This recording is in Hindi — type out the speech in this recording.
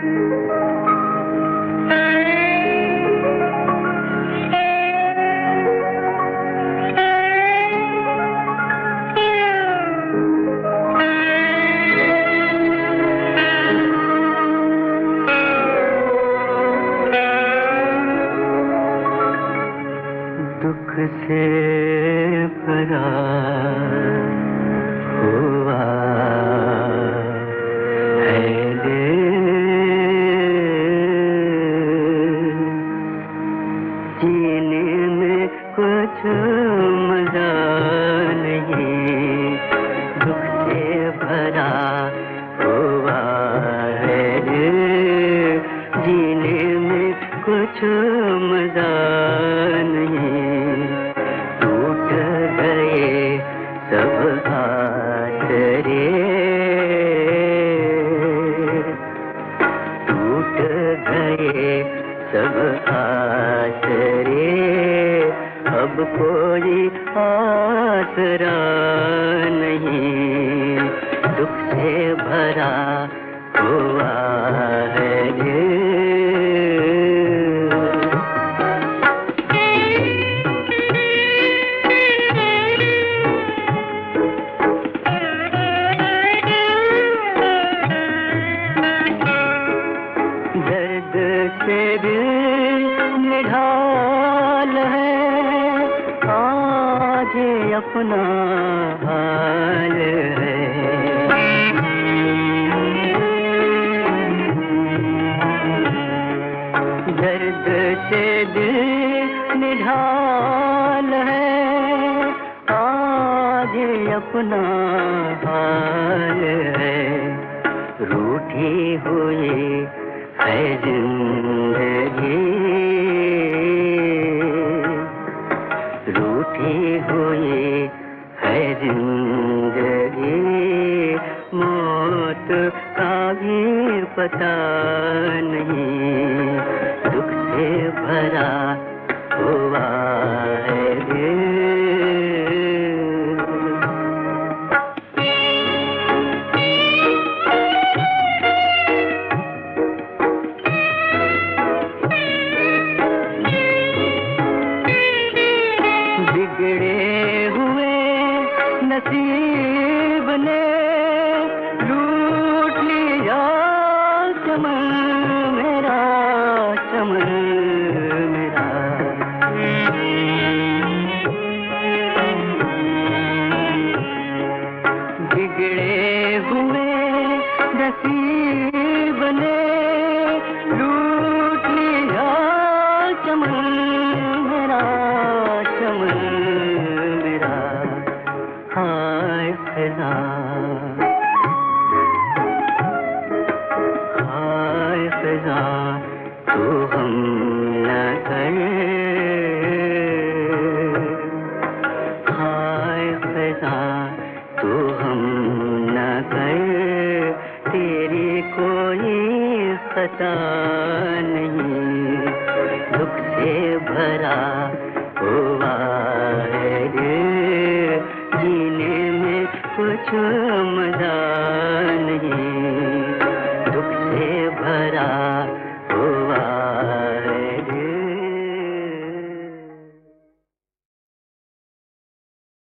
दुख से भरा हुआ है जीने में कुछ मजा नहीं, दुख से भरा हुआ है जीने में कुछ मजा नहीं, टूट गए सब आसरे, टूट गए सब आसरे, अब कोई आसरा नहीं, दुख से भरा हुआ है निढाल है आज अपना हाल है, दर्द से दिल निढाल है आज अपना हाल है, रूठी हुई है जिंदगी, रूठी हुई है जिंदगी, मौत का भी पता नहीं, दुख से भरा हुआ है दिल। बिगड़े हुए नसीब ने लूट लिया चमन मेरा, चमन मेरा, बिगड़े हुए नसीब ने लूट लिया चमन मेरा, चमन मेरा, हाय फिजा, हाय फिजा तू हम न कर, हाय फिजा तू हम न कर, तेरी कोई खता नहीं, दुख से भरा हुआ है जीने में कुछ मजा नहीं।